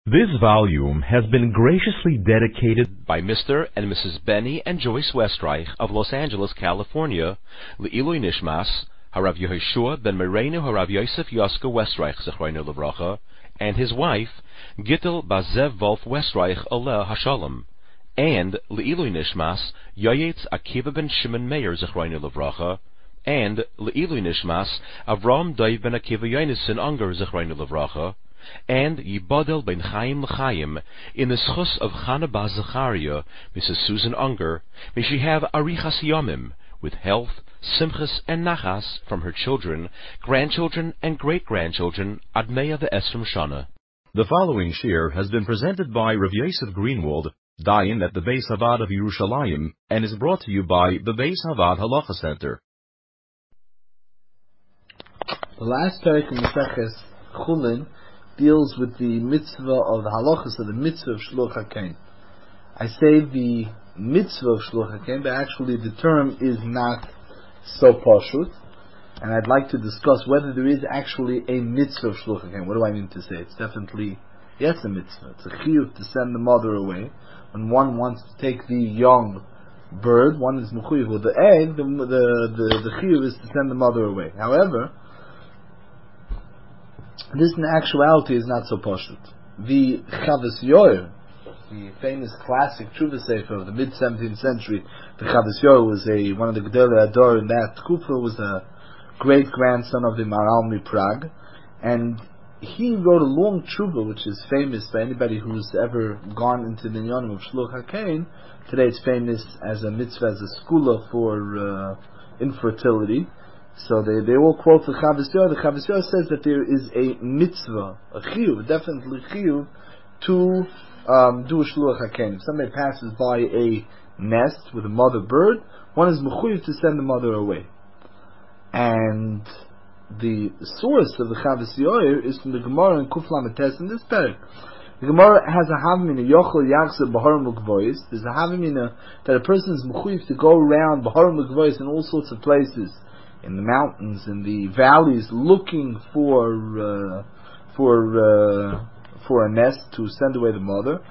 This volume has been graciously dedicated by Mr. and Mrs. Benny and Joyce Westreich of Los Angeles, California, Le'ilui Nishmas, Harav Yehoshua ben Mereinu Harav Yosef Yoska Westreich, Zechroinu Levracha, and his wife, Gittel Bazev Wolf Westreich Oleh Hashalom, and Le'ilui Nishmas, Yoyetz Akiva ben Shimon Meir, Zechroinu Levracha, and Le'ilui Nishmas, Avram Dov ben Akiva Yonason Unger, Zechroinu Levracha, and Yibadel ben Chaim L'Chaim, in the schus of Chana Bas Zechariah, Mrs. Susan Unger, may she have Arichas Yomim, with health, simchas, and nachas from her children, grandchildren, and great-grandchildren, Admeya ve'Esrim Shana. The following shir has been presented by Rav Yosef Greenwald, Dayan at the Beis Havad of Yerushalayim, and is brought to you by the Beis Havad Halacha Center. The last parak in Maseches Chulin deals with the mitzvah of the halachas of the mitzvah of Shluch HaKein. I say the mitzvah of Shluch HaKein, but actually the term is not so pashut, and I'd like to discuss whether there is actually a mitzvah of Shluch HaKein. What do I mean to say? It's definitely, yes, a mitzvah. It's a chiyuv to send the mother away. When one wants to take the young bird, one is mechuyev with the egg, the chiyuv is to send the mother away. However, this in actuality is not so pashut. The Chavas Yoyer, the famous classic Tshuva Sefer of the mid-17th century, the Chavas Yoyer was one of the Gedolei Ador in that Tkufa, was a great-grandson of the Maharal MiPrague, and he wrote a long Tshuva which is famous by anybody who's ever gone into the Inyanim of Shluch HaKein. Today it's famous as a mitzvah, as a skula for infertility. So they all quote the Chavas Yoyer. The Chavas Yoyer says that there is a mitzvah, a chiyuv, definitely chiyuv, to do a Shluch HaKein. If somebody passes by a nest with a mother bird, one is mechuyev to send the mother away. And the source of the Chavas Yoyer is from the Gemara in Kuf Lametes in this parak. The Gemara has a havamina yochel yachzer b'harim ukvois. There's a havamina that a person is mechuyev to go around b'harim ukvois in all sorts of places, in the mountains, in the valleys, looking for a nest to send away the mother.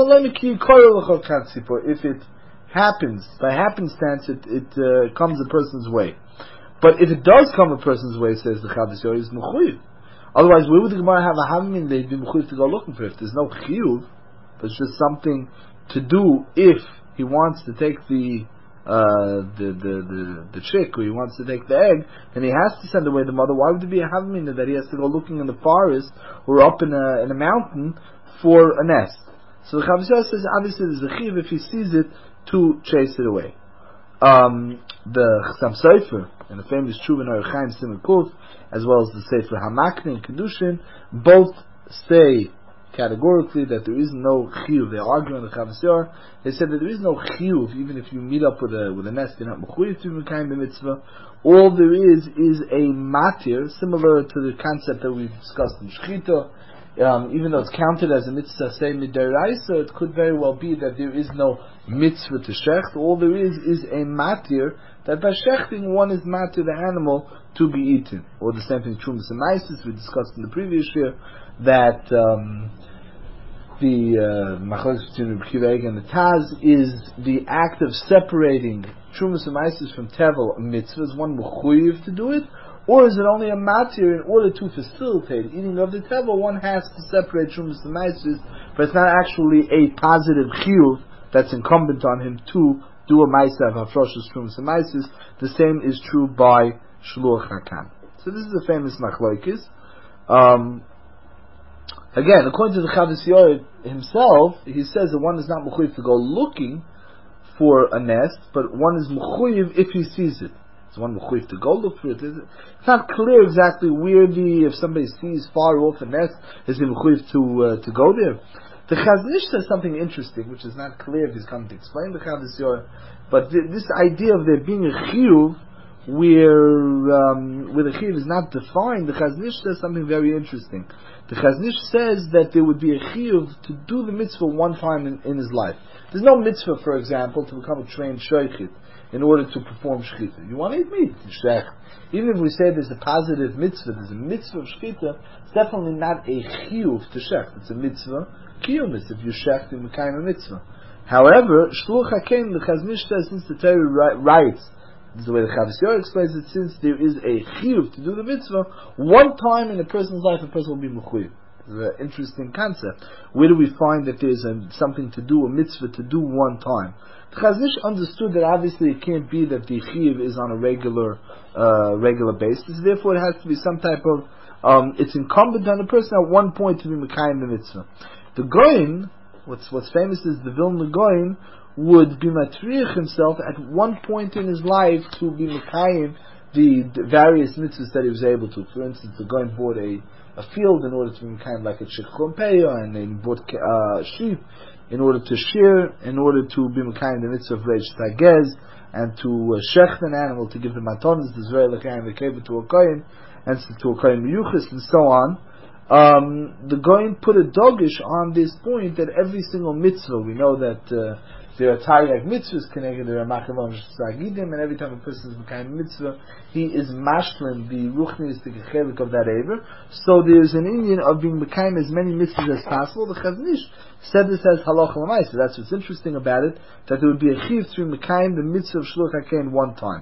If it happens, by happenstance, it comes a person's way. But if it does come a person's way, says the Chavas Yoyer, is mechuyev. Otherwise, where would the Gemara have a havmin they'd be mechuyev to go looking for it? If there's no chiyuv, but it's just something to do if he wants to take the chick, or he wants to take the egg, then he has to send away the mother. Why would there be a havmina that he has to go looking in the forest or up in a mountain for a nest? So the Chavas Yoyer says obviously there's a chiv if he sees it to chase it away. The Chassam Sofer and the famous Tshuva Orach Chaim Siman Kuf, as well as the Sefer Hamakne and Kedushin, both say categorically that there is no chiyuv. They argue on the Chavas Yoyer. They said that there is no chiyuv, even if you meet up with a nest, you're not mechuyev to Mekayim b'mitzvah. All there is a matir, similar to the concept that we've discussed in Shechita. Even though it's counted as a mitzvah, say midaraisa, it could very well be that there is no mitzvah to shecht. All there is a matir, that by shechting one is matir the animal to be eaten. Or the same thing, Trumas and Maisis, we discussed in the previous year, that the machlokes between Reb Kiva Eiger and the Taz is the act of separating Trumas and Maisis from Tevel mitzvah. Is one mechuyev to do it? Or is it only a matir in order to facilitate eating of the tevel? One has to separate Trumas and Maisis, but it's not actually a positive chiyuv that's incumbent on him to do a ma'aser of hafroshas Trumas and Maisis. The same is true by Shluch HaKein. So this is a famous machlokes. Again, according to the Chavas Yoyer himself, he says that one is not mechuyev to go looking for a nest, but one is mechuyev if he sees it. Is one mechuyev to go look for it? It's not clear exactly where if somebody sees far off a nest, is he mechuyev to go there? The Chazon Ish says something interesting, which is not clear if he's coming to explain the Chavas Yoyer, but this idea of there being a chiyuv where the chiyuv is not defined, the Chazon Ish says something very interesting. The Chazon Ish says that there would be a chiyuv to do the mitzvah one time in his life. There's no mitzvah, for example, to become a trained sheikhit in order to perform shechita. You want to eat meat, shech. Even if we say there's a positive mitzvah, there's a mitzvah of shechita, It's definitely not a chiyuv to shecht. It's a mitzvah. Kiyumis, if you shecht, you mekayim a mitzvah. However, shluch hakein, the Chazon Ish says, since the Torah writes, this is the way the Chavos Yair explains it, since there is a chiyuv to do the mitzvah, one time in a person's life, a person will be mechuyev. It's an interesting concept. Where do we find that there's something to do, a mitzvah to do one time? The Chazon Ish understood that obviously it can't be that the chiyuv is on a regular basis. Therefore, it has to be some type of it's incumbent on the person at one point to be mekayim the mitzvah. The Goyin, what's famous is the Vilna Goyin, would be matriach himself at one point in his life to be mekayim the various mitzvahs that he was able to. For instance, the Goyin bought a field in order to be mekayim like a shechron peah, and then bought sheep in order to shear, in order to be mekayim the mitzvah of reish tagez, and to shecht an animal to give the matonis, the zrei l'kayim v'keva to a Goyin, and to a Kohen Miyuchis, and so on. The Goyin put a dogish on this point that every single mitzvah, we know that there are taryag mitzvahs connected, there are machavam shagidim, and every time a person is mekayim mitzvah, he is mashlim, the ruchnistic chelik of that aver. So there's an Indian of being mekayim as many mitzvahs as possible. The Chazon Ish said this as halacha l'maisa. That's what's interesting about it, that there would be a chiv to be mekayim the mitzvah of shluch hakein one time.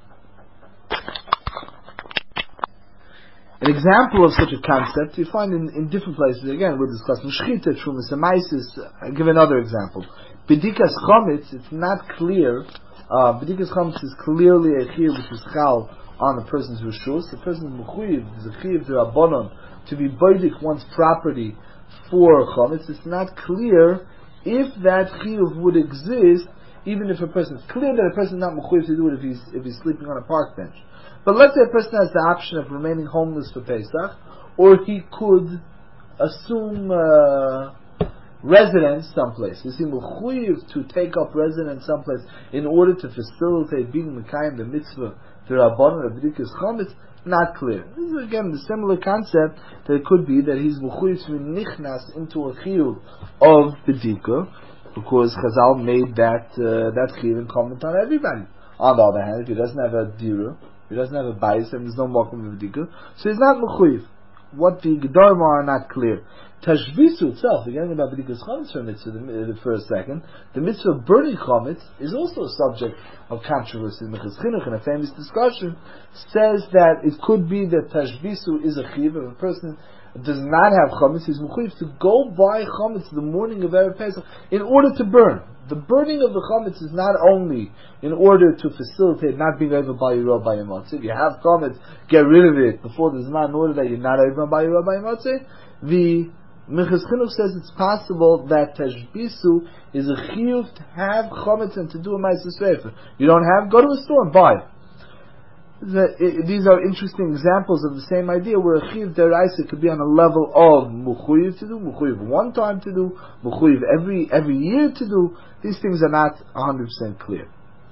An example of such a concept you find in different places. Again, we'll discuss Shchita, Trumas, and Maisis. I'll give another example. B'dikas Chometz, it's not clear. B'dikas Chometz is clearly a chiyuv which is chal on a person's rishus. The person is mechuyev, there's a chiyuv to Rabbanon to be boidik one's property for Chometz. It's not clear if that chiyuv would exist, even if a person, it's clear that a person is not mechuyev to do it if he's sleeping on a park bench. But let's say a person has the option of remaining homeless for Pesach, or he could assume residence someplace. Is he mechuyev to take up residence someplace in order to facilitate being mekayim the mitzvah, the Rabbanon of B'dikas Chometz? Not clear. This is again the similar concept that it could be that he's mechuyev to be nichnas into a chiyuv of B'dika, because Chazal made that chiyuv incumbent on everybody. On the other hand, if he doesn't have a dira, he doesn't have a bias, and there's no makom v'dika, so he's not mechuyev. What the Gedorim are not clear. Tashvisu itself, again about B'dikas Chometz for a second, the mitzvah of burning Chometz is also a subject of controversy. Mechas Chinuch, in a famous discussion, says that it could be that Tashvisu is a chiv. If a person does not have Chometz, he's mechuyev to go buy Chometz the morning of Erev Pesach in order to burn. The burning of the Chometz is not only in order to facilitate not being over by your by Yomatzeh. If you have Chometz, get rid of it before the Zman in order that you're not over by your by Yomatzeh. The Mechas Chinuch says it's possible that Tashbisu is a chiyuv to have Chometz and to do a Ma'aser Seifer. You don't have, go to a store and buy it. These are interesting examples of the same idea where a chiyuv deraisa could be on a level of mechuyev to do, mechuyev one time to do, mechuyev every year to do. These things are not 100% clear.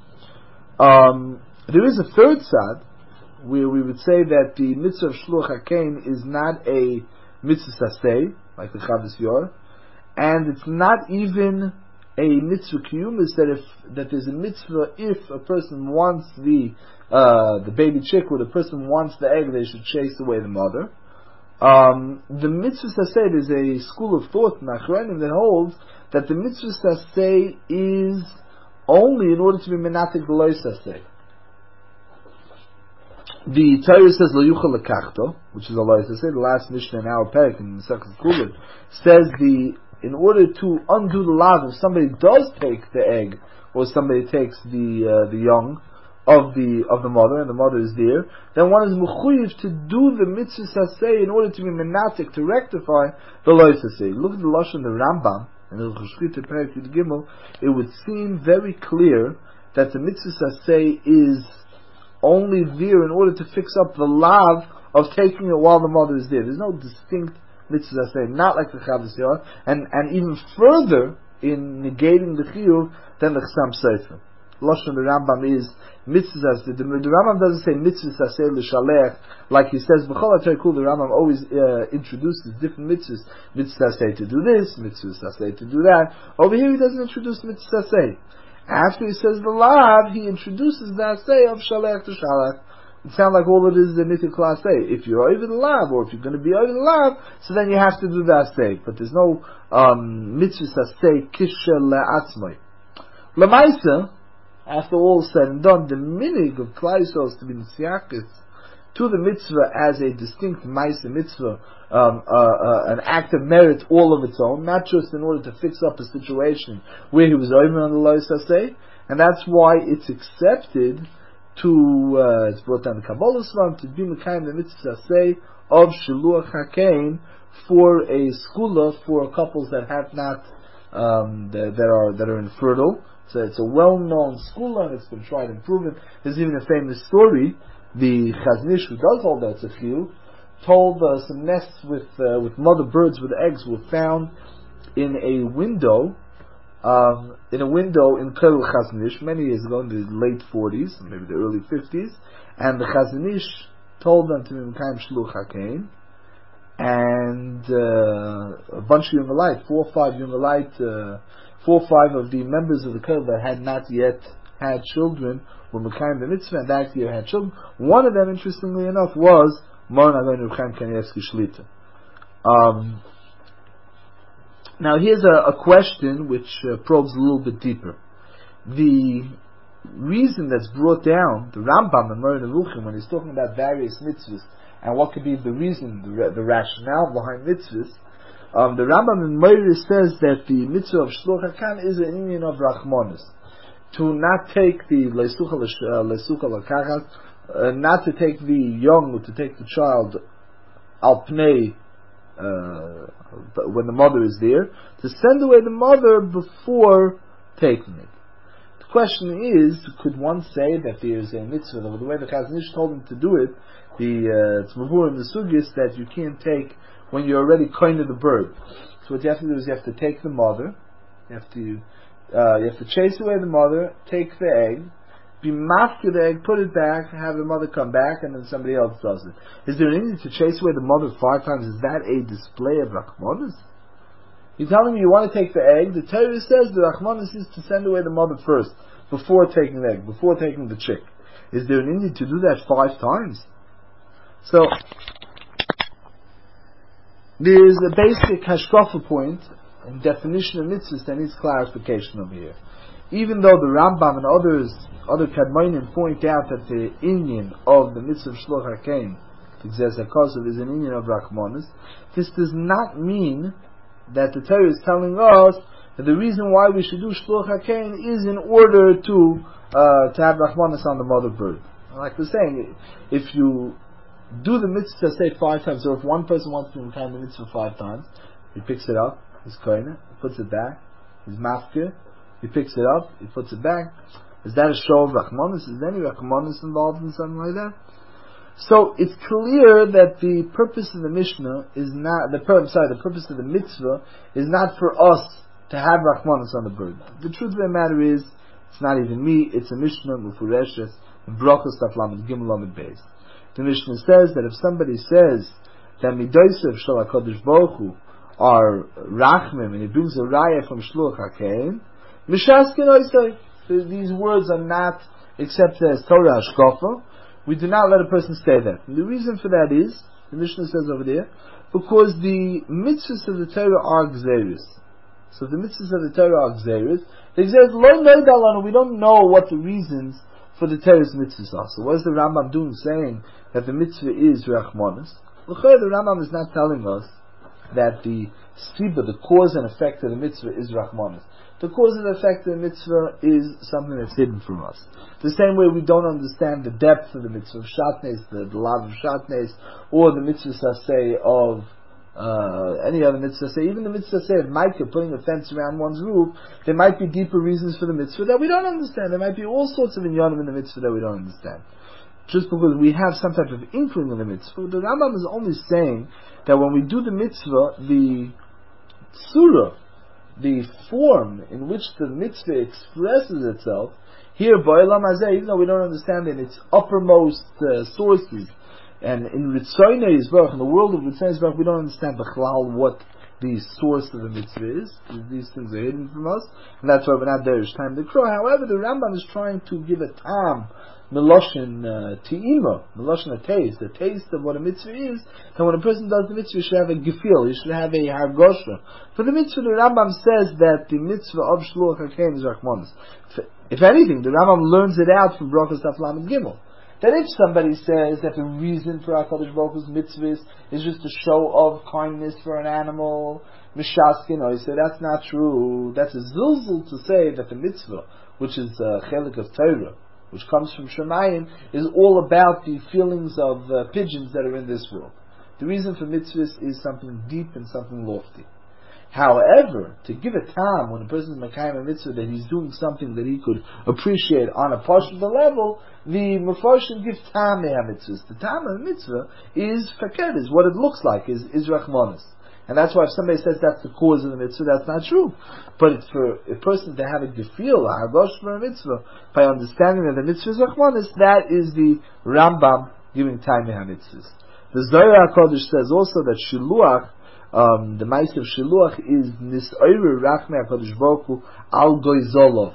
There is a third side where we would say that the mitzvah of shluch hakein is not a mitzvah saseh like the Chavos Yair, and it's not even a mitzvah kiyumis that there's a mitzvah if a person wants the baby chick, or the person wants the egg, they should chase away the mother. The mitzvah saseh, there's a school of thought in Achronim that holds that the mitzvah saseh is only in order to be menatik the loy saseh. The Torah says lo yuchal lekachto, which is a loy saseh. The last Mishnah in our parak in Masechtas Kulin says in order to undo the lav, if somebody does take the egg, or somebody takes the young of the mother, and the mother is there, then one is mechuyev to do the mitzvah saseh in order to be menatik, to rectify the loy saseh. Look at the lashon the Rambam and the Cheshchita Perek Yud Gimel. It would seem very clear that the mitzvah saseh is only there in order to fix up the lav of taking it while the mother is there. There's no distinct mitzvah saseh, not like the Chavos Yair, and even further in negating the chiyuv than the Chassam Sofer. Lashon the Rambam is mitzvah saseh. The Rambam doesn't say mitzvah saseh l'shalech like he says b'chol HaTorah Kula. The Rambam always introduces different mitzvahs. Mitzvah saseh to do this, mitzvah saseh to do that. Over here he doesn't introduce mitzvah saseh. After he says the lav, he introduces the aseh of shalech to shalech. it sounds like all it is a mitzvah class A. If you're over the lav, or if you're going to be over the lav, so then you have to do the asay. But there's no mitzvah asay kisha le'atzmai. Lamaisa, after all is said and done, the minig of Klal Yisrael is to be nisyakis to the mitzvah as a distinct ma'aseh mitzvah, an act of merit all of its own, not just in order to fix up a situation where he was over on the lois asay, and that's why it's accepted to, it's brought down the Kabbalah Svam, to be Mekayim the mitzvah say of Shiluach HaKein for a skula for couples that have not, that are infertile. So it's a well-known skula, and it's been tried and proven. There's even a famous story. The Chazon Ish, who does all that, it's a few, told some nests with mother birds with eggs were found in a window in Kerel Chazon Ish many years ago, in the late 40s, maybe the early 50s, and the Chazon Ish told them to be Mekayim Shiluach HaKein, and a bunch of Yungalite, 4 or 5 Yungalite, 4 or 5 of the members of the Kerel that had not yet had children were Mekayim the mitzvah, and that year had children. One of them, interestingly enough, was Moran Agon Reb Chaim Kanievsky Shlita. Now here's a question which probes a little bit deeper. The reason that's brought down, the Rambam and Moreh Nevuchim, when he's talking about various mitzvahs, and what could be the reason, the rationale behind mitzvahs, the Rambam in Moreh says that the mitzvah of Shluch HaKein is an union of Rachmanis. To not take the Leisucha Lakachat, not to take the young, or to take the child al pnei, when the mother is there, to send away the mother before taking it. The question is, could one say that there is a mitzvah, the way the Chazon Ish told him to do it, it's mavur in the sugis that you can't take when you're already kind of the bird. So what you have to do is you have to take the mother, you have to chase away the mother, take the egg, be mafka the egg, put it back, have the mother come back, and then somebody else does it. Is there any need to chase away the mother 5 times? Is that a display of Rachmanis? You're telling me you want to take the egg. The Torah says the Rachmanis is to send away the mother first, before taking the egg, before taking the chick. Is there any need to do that 5 times? So, there is a basic hashkafa point and definition of mitzvahs that needs clarification over here. Even though the Rambam and other Kadmonim point out that the inyan of the mitzvah of Shluch HaKein, is an inyan of Rachmanis, this does not mean that the Torah is telling us that the reason why we should do Shluch HaKein is in order to have Rachmanis on the mother bird. Like we're saying, if you do the mitzvah, say 5 times, or if one person wants to do the mitzvah 5 times, he picks it up, he's koine, he puts it back, he's mafkir, he picks it up, he puts it back. Is that a show of Rachmanis? Is there any Rachmanis involved in something like that? So it's clear that the purpose of the Mishnah is not the purpose of the mitzvah is not for us to have Rachmanis on the bird. The truth of the matter is, it's not even me. It's a Mishnah Mufureshes in Brachos Daf Lamed Gimel Lamed Beis. The Mishnah says that if somebody says that Midosev Shel HaKadosh Baruch Hu are Rachmim, and he brings a raya from Shluch HaKein, Mishaskin Oisei. These words are not accepted as Torah Hashkafa. We do not let a person say that. And the reason for that is, the Mishnah says over there, because the mitzvahs of the Torah are Gzeris. So the mitzvahs of the Torah are Gzeris. The Gzeris, Lo Noidalanu, we don't know what the reasons for the Torah's mitzvahs are. So what is the Rambam doing saying that the mitzvah is Rachmanis? The Rambam is not telling us that the siba, the cause and effect of the mitzvah is Rachmanis. The cause and effect of the mitzvah is something that's hidden from us. The same way we don't understand the depth of the mitzvah of Shatnes, the lav of Shatnes, or the mitzvah saseh of any other mitzvah saseh, even the mitzvah saseh of Micah, putting a fence around one's roof. There might be deeper reasons for the mitzvah that we don't understand. There might be all sorts of inyanim in the mitzvah that we don't understand. Just because we have some type of inkling of the mitzvah, the Rambam is only saying that when we do the mitzvah, the surah, the form in which the mitzvah expresses itself, here, Ba'elam Hazeh, even though we don't understand in its uppermost sources, and in Ritzoynei Yisbarach, in the world of Ritzoynei Yisbarach, we don't understand B'chlal what the source of the mitzvah is. These things are hidden from us, and that's why we're not there each time they cry. However, the Rambam is trying to give a tam, meloshin te'ima, meloshin a taste of what a mitzvah is, that when a person does the mitzvah, he should have a gefil, he should have a hargosha. For the mitzvah, the Rambam says that the mitzvah of Shluach HaKein is Rachmanis. If anything, the Rambam learns it out from Brachos Daf Lamed Gimel. That if somebody says that the reason for HaKadosh Baruch Hu's mitzvahs is just a show of kindness for an animal, mishaskin, or so that's not true. That's a zilzul to say that the mitzvah, which is chelik of Torah, which comes from Shemayim, is all about the feelings of pigeons that are in this world. The reason for mitzvahs is something deep and something lofty. However, to give a time when a person is Makayim a mitzvah that he's doing something that he could appreciate on a partial level, the Mefarshim give time to have mitzvahs. The time of the mitzvah is fakir, is what it looks like, is Rachmanis. And that's why if somebody says that's the cause of the mitzvah, that's not true. But it's for a person to have a gefil, a hargosh for a mitzvah, by understanding that the mitzvah is Rachmanis, that is the Rambam giving time to have mitzvahs. The Zohar HaKadosh says also that Shiluach, the Ma'aseh of Shiluach is Nis'oiru Rachmei HaKadosh Baruch Hu Al Goizolov.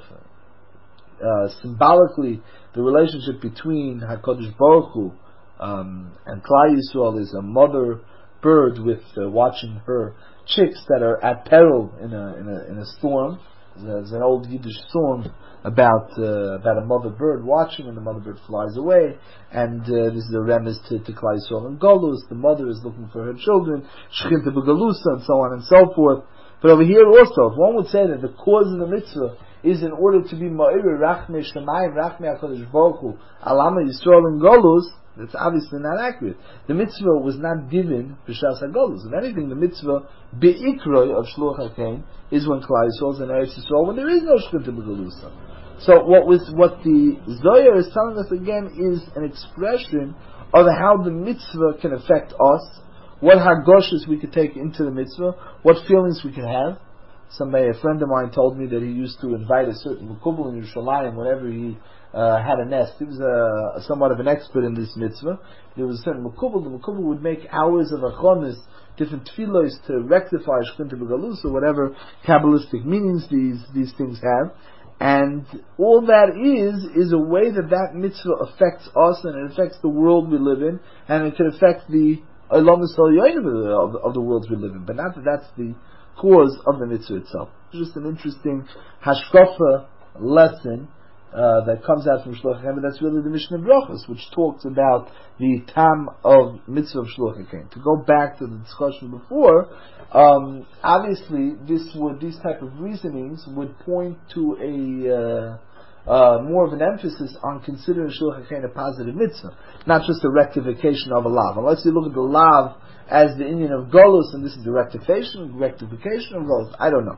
Symbolically, the relationship between HaKadosh Baruch Hu and Klal Yisrael is a mother bird with watching her chicks that are at peril in a storm. There's an old Yiddish song about a mother bird watching, and the mother bird flies away, and this is a remiss to Klal Yisrael and Golus. The mother is looking for her children, Shechinta B'Galusa, and so on and so forth. But over here also, if one would say that the cause of the mitzvah is in order to be Ma'ir Rachmei Shemayim Rachmei HaKadosh Baruch Hu Alama Yisrael and Golus, that's obviously not accurate. The mitzvah was not given b'shas hagolus. If anything, the mitzvah be'ikroi of Shluach HaKein is when Klal Yisrael is in Eretz Yisrael, when there is no Shechita B'Galusa. So what the Zohar is telling us again is an expression of how the mitzvah can affect us, what hagoshes we could take into the mitzvah, what feelings we could have. A friend of mine told me that he used to invite a certain mekubal in Yerushalayim whenever he had a nest. He was somewhat of an expert in this mitzvah. There was a certain mekubal. The mekubal would make hours of achonis, different tefillos to rectify Shechinta B'Galus, or whatever Kabbalistic meanings these things have. And all that is a way that mitzvah affects us, and it affects the world we live in, and it can affect the Olamus Ha'yoyim of the world we live in. But not that that's the cause of the mitzvah itself. It's just an interesting hashkafa lesson that comes out from Shluach HaKein, but that's really the Mishnah Brachos, which talks about the tam of mitzvah of Shluach HaKein. To go back to the discussion before, obviously these type of reasonings would point to a more of an emphasis on considering Shluach HaKein a positive mitzvah, not just a rectification of a lav. Unless you look at the lav as the Indian of Golus, and this is the rectification of Golus, I don't know.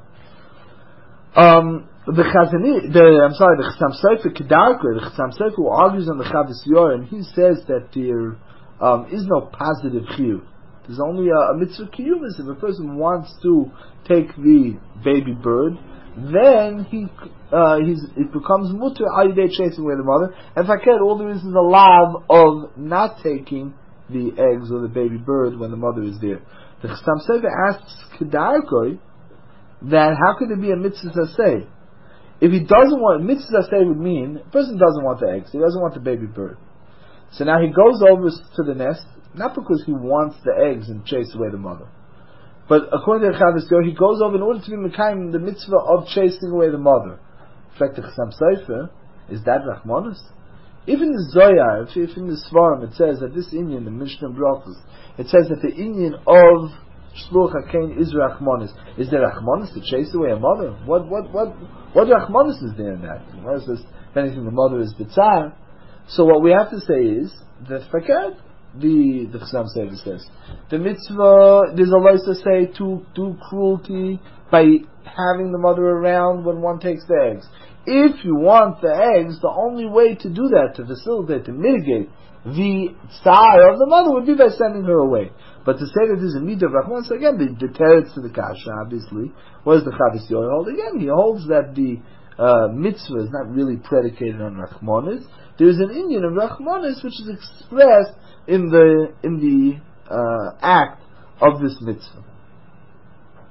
The Chassam Sofer Kedarko, the Chassam Sofer who argues on the Chavos Yair, and he says that there is no positive chiyuv. There's only a mitzvah kiyuvis. If a person wants to take the baby bird, then it becomes mutter al yidei chasing away the mother. And fakir, all there is a lav of not taking the eggs or the baby bird when the mother is there. The Chassam Sofer asks Kedarko that how could it be a mitzvah saseh? If he doesn't want, mitzvah saseh would mean a person doesn't want the eggs, he doesn't want the baby bird. So now he goes over to the nest, not because he wants the eggs and chase away the mother, but according to the Chavos Yair, he goes over in order to be mekayim the mitzvah of chasing away the mother. In fact, the Chassam Sofer, is that Rachmanis? Even the Zohar, if in the Svarim it says that this Inyan, the Mishnah Brachos, it says that the Inyan of Shluach HaKein is Rachmanis. Is there Rachmanis to chase away a mother? What Rachmanis is there in that? The Gemara says, if anything, the mother is the tzar. So what we have to say is that fakad, the Chassam Sofer says, the mitzvah, there's a license to say to do cruelty by having the mother around when one takes the eggs. If you want the eggs, the only way to do that, to facilitate, to mitigate the tzar of the mother, would be by sending her away. But to say that there's a midah of Rachmanis, again, the teretz to the kasha, obviously, what does the Chavos Yair hold? Again, he holds that the mitzvah is not really predicated on Rachmanis. There's an Indian of Rachmanis which is expressed in the act of this mitzvah.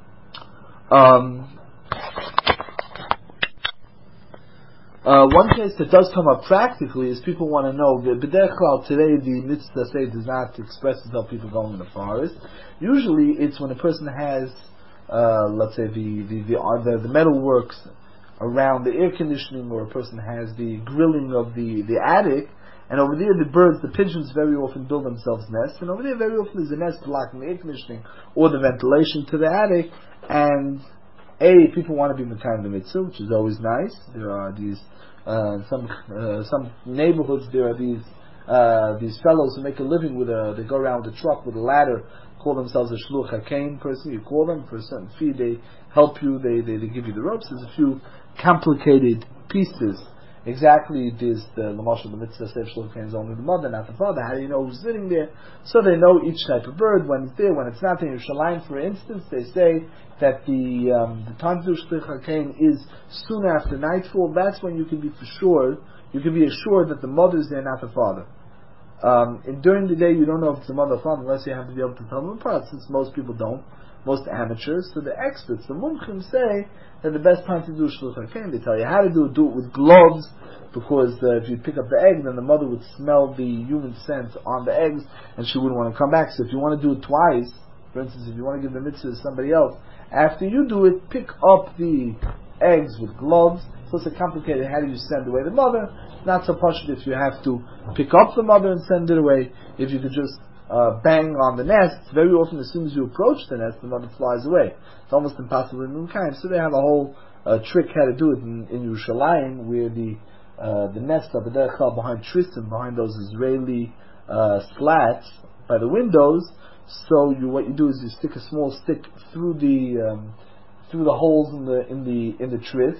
One case that does come up practically is people want to know, b'derech klal today the mitzvah say does not express itself people going in the forest. Usually it's when a person has, let's say the metal works around the air conditioning, or a person has the grilling of the attic, and over there the birds, the pigeons very often build themselves nests, and over there very often there's a nest blocking the air conditioning or the ventilation to the attic, and people want to be Mekayim the mitzvah, which is always nice. There are these some neighborhoods. There are these fellows who make a living they go around with a truck with a ladder, call themselves a shluch hakein person. You call them for a certain fee. They help you. They give you the ropes. There's a few complicated pieces. Exactly, there's the Lamashal, the mitzvah says shluch hakein is only the mother, not the father. How do you know who's sitting there? So they know each type of bird when it's there, when it's not. In Yerushalayim, for instance, they say that the time to do shluch hakein is soon after nightfall. That's when you can be for sure. You can be assured that the mother is there, not the father. And during the day, you don't know if it's the mother or father unless you have to be able to tell them apart. Since most people don't, most amateurs. So the experts, the mumchim, say that the best time to do shluch hakein, they tell you how to do it. Do it with gloves, because if you pick up the egg, then the mother would smell the human scent on the eggs, and she wouldn't want to come back. So if you want to do it twice, for instance, if you want to give the mitzvah to somebody else, after you do it, pick up the eggs with gloves. So it's complicated. How do you send away the mother? Not so pashut if you have to pick up the mother and send it away. If you could just bang on the nest, very often as soon as you approach the nest, the mother flies away. It's almost impossible in Mekayim. So they have a whole trick how to do it in Yerushalayim, where the nests are b'derech klal behind tristim, behind those Israeli slats by the windows. So what you do is you stick a small stick through the holes in the tris,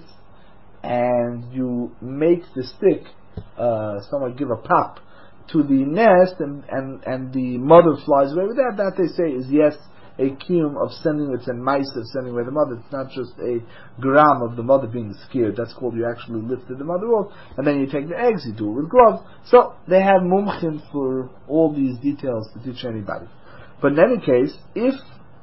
and you make the stick somewhat give a pop to the nest, and the mother flies away with that. That they say is yes, a kiyum of sending, it's a mice of sending away the mother. It's not just a gram of the mother being scared. That's called you actually lifted the mother off, and then you take the eggs, you do it with gloves. So they have mumchim for all these details to teach anybody. But in any case, if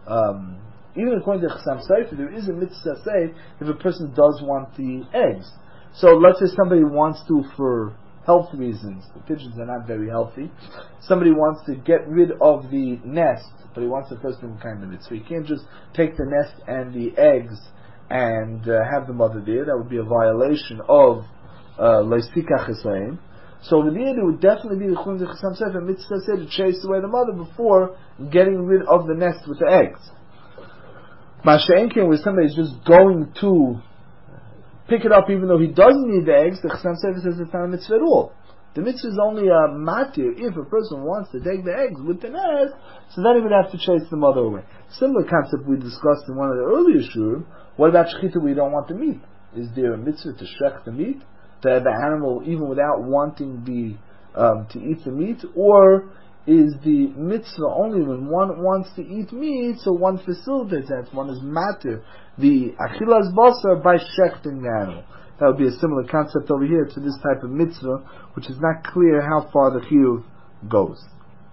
even according to Chassam Sofer, there is a mitzvah say if a person does want the eggs. So let's say somebody wants to, for health reasons, the pigeons are not very healthy. Somebody wants to get rid of the nest, but he wants the first thing kind of mitzvah. So you can't just take the nest and the eggs and have the mother there. That would be a violation of Leisika Chesayim. So over there, it would definitely be the Chum de Chassam Sofer mitzvah say to chase away the mother before getting rid of the nest with the eggs. Masha'enkin, where somebody is just going to pick it up even though he doesn't need the eggs, the Chassam Sofer says it's not a mitzvah at all. The mitzvah is only a matir if a person wants to take the eggs with the nest, so then he would have to chase the mother away. Similar concept we discussed in one of the earlier shurim. What about shechita where you don't want the meat? Is there a mitzvah to shrech the meat, to have the animal even without wanting to eat the meat, or is the mitzvah only when one wants to eat meat, so one facilitates that, one is matir the achilas basar by shechting the animal? That would be a similar concept over here to this type of mitzvah, which is not clear how far the chiyuv goes.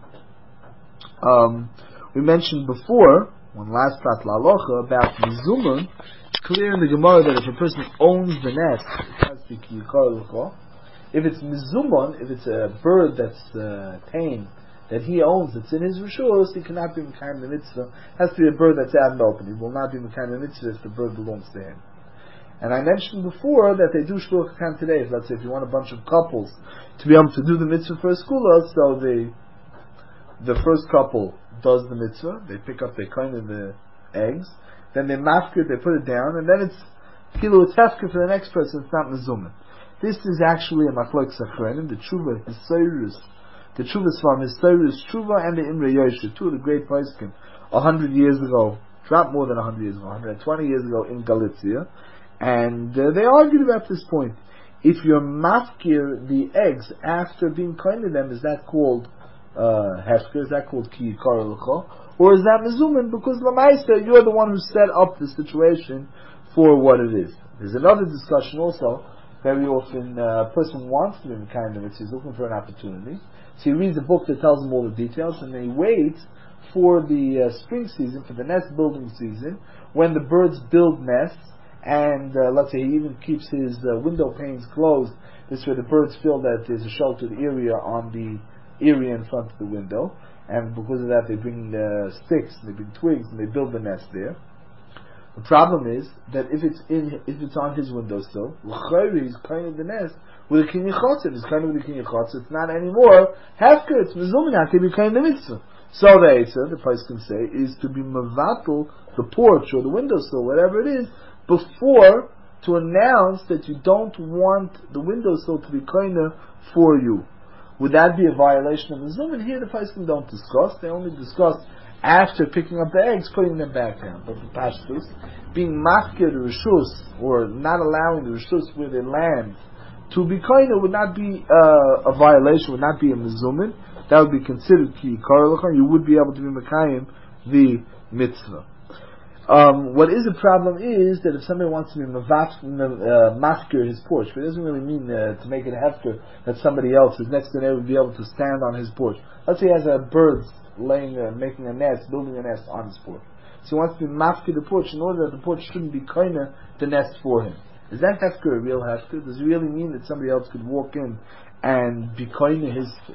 We mentioned before, one last prat la'alocha, about mizumun. It's clear in the Gemara that if a person owns the nest, it has to be kiyikar l'cho. If it's mizumun, if it's a bird that's tame, that he owns, that's in his rishus, he cannot be mekayim the mitzvah. It has to be a bird that's out in the open. He will not be mekayim the mitzvah if the bird belongs to him. And I mentioned before that they do shluch hakein today. Let's say if you want a bunch of couples to be able to do the mitzvah for a skula, so the first couple does the mitzvah, they pick up, they kind of the eggs, then they mafkir, they put it down, and then it's kilo tefka for the next person, it's not mezumen. This is actually a machlok sachrenim, the tshuva, the tshuva farm is tshuva and the imre yosher, two of the great poskim, 100 years ago, not more than 100 years ago, 120 years ago in Galicia. And they argued about this point. If you're mafkir the eggs after being kind to them, is that called hefker? Is that called ki yikar l'cho? Or is that mezumin? Because l'maisa, you're the one who set up the situation for what it is. There's another discussion also. Very often a person wants to be kind of it, he's looking for an opportunity. So he reads a book that tells him all the details, and they wait for the spring season, for the nest building season, when the birds build nests, and let's say he even keeps his window panes closed, this way the birds feel that there's a sheltered area on the area in front of the window, and because of that they bring sticks, they bring twigs, and they build the nest there. The problem is that if it's on his windowsill, he's kind of the nest with a kinyan chotzer. It's kind of with a kinyan chotzer. It's not anymore hefker. It's mezuminat to be kind of mitzvah. So the answer, the price can say, is to be mevatel the porch or the windowsill, whatever it is, before to announce that you don't want the windowsill to be kind of for you. Would that be a violation of the Zumin? Here the Paiskim don't discuss. They only discuss after picking up the eggs, putting them back down. But the Pashtus, being mafkir the Rishus, or not allowing the Rishus where they land to be kind would not be a violation, would not be a Mizumin. That would be considered ki yikar. You would be able to be Mekayim the mitzvah. What is a problem is that if somebody wants to be mafkir his porch, but it doesn't really mean to make it a hefker that somebody else, his next door would be able to stand on his porch. Let's say he has birds making a nest, building a nest on his porch. So he wants to be mafkir the porch in order that the porch shouldn't be kinda the nest for him. Is that hefker a real hefker? Does it really mean that somebody else could walk in and be kinda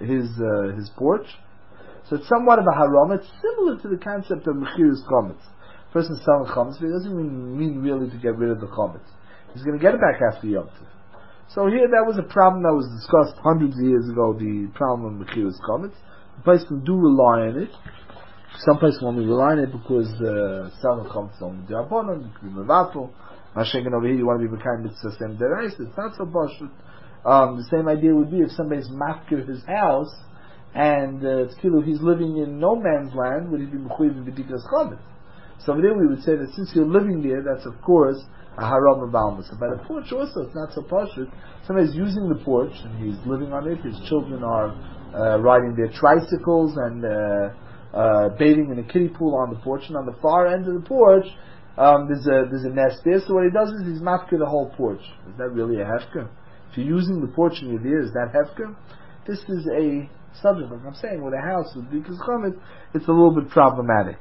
his porch? So it's somewhat of a haram. It's similar to the concept of mechirus chametz. Person selling chametz, but it doesn't mean really to get rid of the chametz. He's going to get it back after Yom Tov. So here, that was a problem that was discussed hundreds of years ago, the problem of mechirus chametz. The place can do rely on it. Some places only rely on it because selling chametz is only d'Rabbanan, it could be mevatel. Mashengen over here, you want to be mekayim mitzvah sem deraisa. It's not so pashut. The same idea would be if somebody's mafkir his house, and he's living in no man's land, would he be mechuyev in b'dikas chametz? So there we would say that since you're living there, that's of course a haram abalmas. By the porch also, it's not so pashut. Somebody's using the porch and he's living on it. His children are riding their tricycles and bathing in a kiddie pool on the porch. And on the far end of the porch, there's a nest there. So what he does is he's mafkir the whole porch. Is that really a hefker? If you're using the porch and you're there, is that hefker? This is a subject, like I'm saying, with a house with b'dikas chametz, it's a little bit problematic.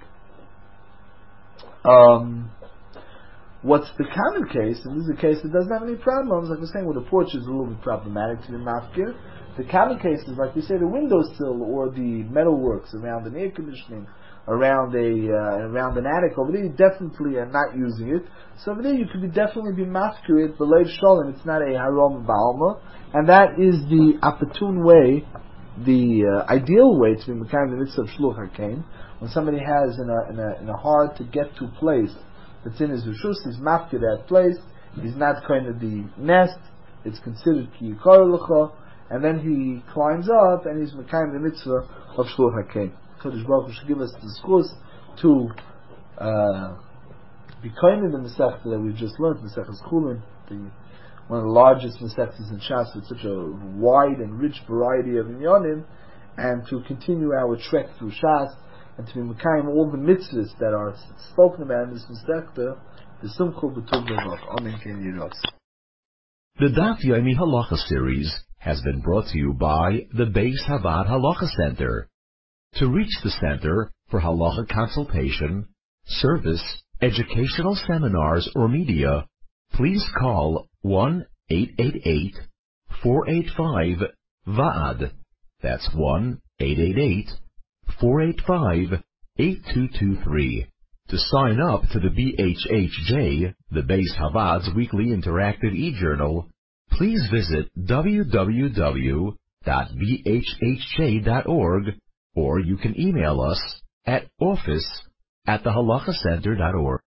What's the common case, and this is a case that doesn't have any problems, like we're saying, with the porch is a little bit problematic to be mafkir. The common case is, like we say, the windowsill or the metalworks around an air conditioning, around an attic. Over there, you definitely are not using it. So over there, you could definitely be mafkir it, b'leiv shalom. It's not a haram ba'alma, and that is the opportune way, the ideal way to be mekayim the mitzvah of shluch hakein. When somebody has in a hard to get to place that's in his rishus, he's mafkir that place. He's not kind of the nest. It's considered ki yikar lecha, and then he climbs up and he's mekayim the mitzvah of shluch hakein. Kodesh Baruch Hu should give us the schus to be kind of the Masechta that we've just learned, Masechtas Chulin, one of the largest Masechtas in Shas with such a wide and rich variety of inyanim, and to continue our trek through Shas, and to be mekayim all the mitzvahs that are spoken about in this Masechta, the Simcha B'Tov B'Vach. Amen. Ken Yiras. The Daf Yomi Halacha series has been brought to you by the Beis Havad Halacha Center. To reach the center for halacha consultation, service, educational seminars, or media, please call 1-888-485-VAAD. That's 1-888-485-8223. To sign up to the BHHJ, the Beis Havad's weekly interactive e-journal, please visit www.bhhj.org, or you can email us at office@thehalachacenter.org.